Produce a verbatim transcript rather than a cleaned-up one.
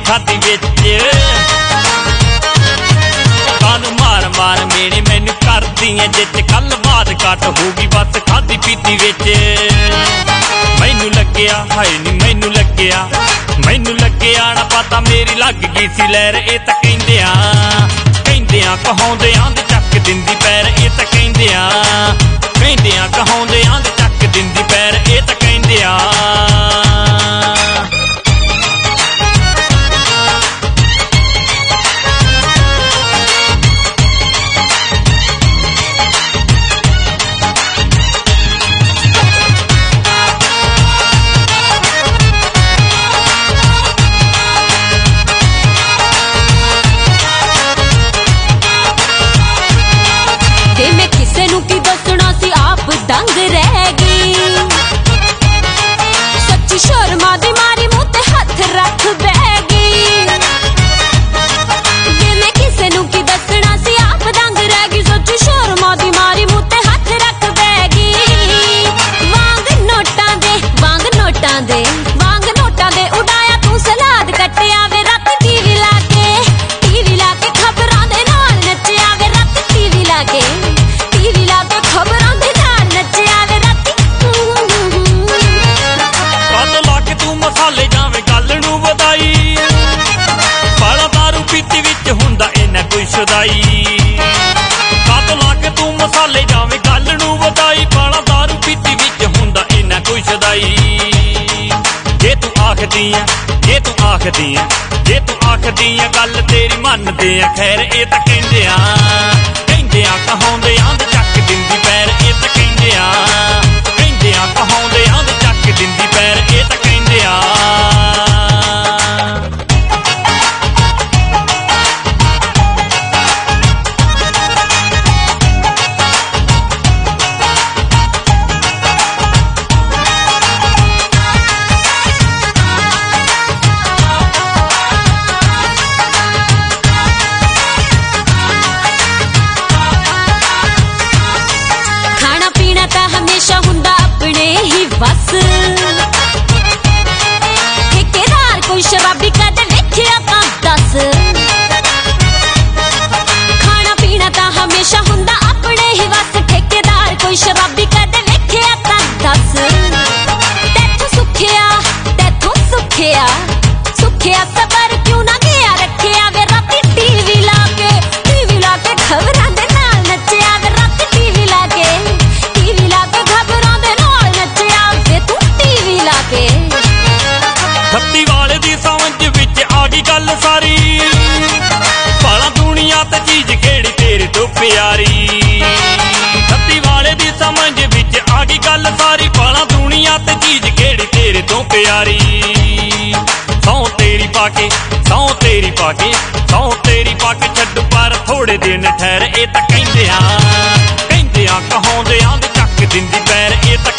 खाधी विच कानू मार मार मेरे मैनू करदी है जिच कल बात घट होगी बस खाधी पीती विच मैनू लग्या हाय नी मैनू लग्या मैनू लग्या ना पता मेरी लग गई सी लहर ये तां कहंदियां कहंदियां कहाउंदियां दे चक दिंदी पैर ये तां कहंदियां कहंदियां कहाउंदियां दे चक दिंदी पैर ये तां कहंदियां दंग रह गई सच्ची शर्मा दी मारी मुंह ते हथ रख बह गई जे मैं किसे नू की दसना सी आप दंग रह गई सच्ची शर्मा दी मारी मुंह ते हथ रख बह गई वांग नोटां दे वांग नोटां दे वांग नोटां दे उड़ाया तू सलाद कट्टिया वे रात टीवी ला के टीवी ला के खबरां दे नाल नच्चिया वे रात टीवी ला के टीवी ला के खबरां मसाले जावे गल नू वधाई बाला दारू पीती विच हुंदा इन्ना कोई सदाई कद लग तू मसाले जावे गल नू वधाई बाला दारू पीती विच हुंदा इन्ना कोई सदाई जे तू आखदी है जे तू आखदी है जे तू आखदी है गल तेरी मनदे आ खैर ये तां कहंदियां कहंदियां कहाउंदियां दे चक दिंदी पैर ये तां कहंदियां कहंदियां कहाउंदियां दे चक दिंदी पैर ये तां कहंदियां हमेशा हुंदा अपने ही बस ठेकेदार कोई शराबी कदे वेखिया तां दस खाना पीना तां हमेशा हुंदा अपने ही बस ठेकेदार कोई शराबी कदे वेखिया तां दस तैथों सुखिया तैथों सुखिया सुखिया सबर क्यों ना गया रखिया वे राती टीवी ला के टीवी ला के खबरां दे नाल नच्चिया वे राती टीवी ला के खत्ती वाले दी समझ विच आ गई गल सारी भला दुनिया ते चीज केड़ी तेरे तो प्यारी खत्ती वाले दी समझ विच आ गई गल सारी भला दुनिया ते चीज केड़ी तेरे तो प्यारी सौ तेरी पाके सौ तेरी पाके सौ तेरी पाके छड्ड पर थोड़े दिन ठहर ये तां कहंदियां कहंदियां कहाउंदियां दे चक दिंदी पैर ये तां